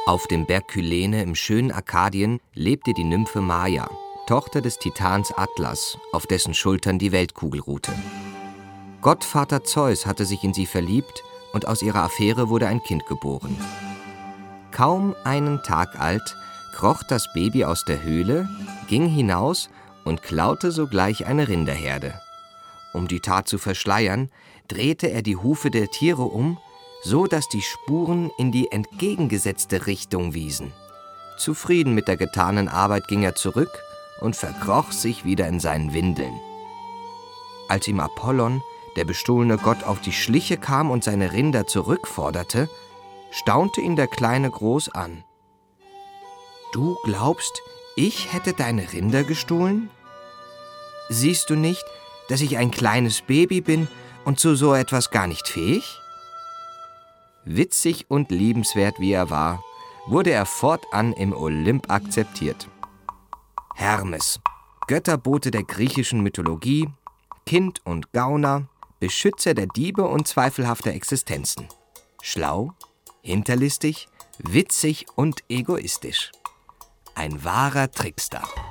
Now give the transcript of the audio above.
Auf dem Berg Kylene im schönen Arkadien lebte die Nymphe Maia, Tochter des Titans Atlas, auf dessen Schultern die Weltkugel ruhte. Gottvater Zeus hatte sich in sie verliebt und aus ihrer Affäre wurde ein Kind geboren. Kaum einen Tag alt kroch das Baby aus der Höhle, ging hinaus und klaute sogleich eine Rinderherde. Um die Tat zu verschleiern, drehte er die Hufe der Tiere um, so dass die Spuren in die entgegengesetzte Richtung wiesen. Zufrieden mit der getanen Arbeit ging er zurück und verkroch sich wieder in seinen Windeln. Als ihm Apollon, der bestohlene Gott, auf die Schliche kam und seine Rinder zurückforderte, staunte ihn der Kleine groß an. »Du glaubst, ich hätte deine Rinder gestohlen? Siehst du nicht, dass ich ein kleines Baby bin und zu so etwas gar nicht fähig?« Witzig und liebenswert wie er war, wurde er fortan im Olymp akzeptiert. Hermes, Götterbote der griechischen Mythologie, Kind und Gauner, Beschützer der Diebe und zweifelhafter Existenzen. Schlau, hinterlistig, witzig und egoistisch. Ein wahrer Trickster.